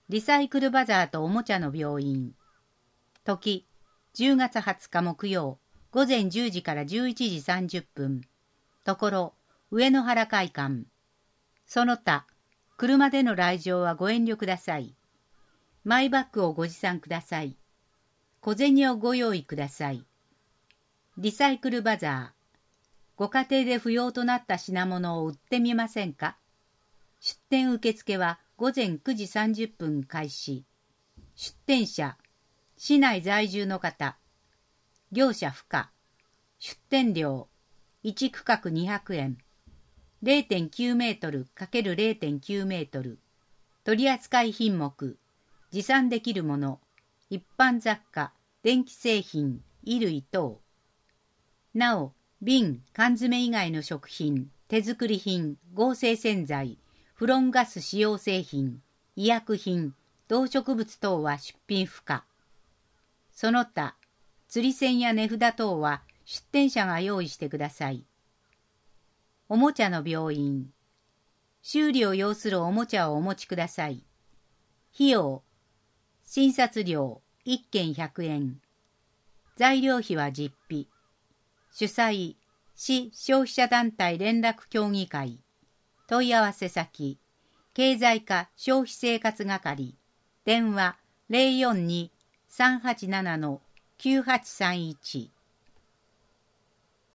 リサイクルバザーとおもちゃの病院。時、10月20日木曜、午前10時から11時30分。ところ、上野原会館。その他、車での来場はご遠慮ください。マイバッグをご持参ください。小銭をご用意ください。リサイクルバザー。ご家庭で不要となった品物を売ってみませんか？出店受付は午前9時30分開始。出店者、市内在住の方。業者不可。出店料、1区画200円。0.9 メートル ×0.9 メートル。取扱品目、持参できるもの、一般雑貨、電気製品、衣類等。なお、瓶、缶詰以外の食品、手作り品、合成洗剤、フロンガス使用製品、医薬品、動植物等は出品不可。その他、釣り銭や値札等は出店者が用意してください。おもちゃの病院。修理を要するおもちゃをお持ちください。費用。診察料1件100円。材料費は実費。主催、市消費者団体連絡協議会。問い合わせ先、経済課消費生活係。電話 042-387-9831。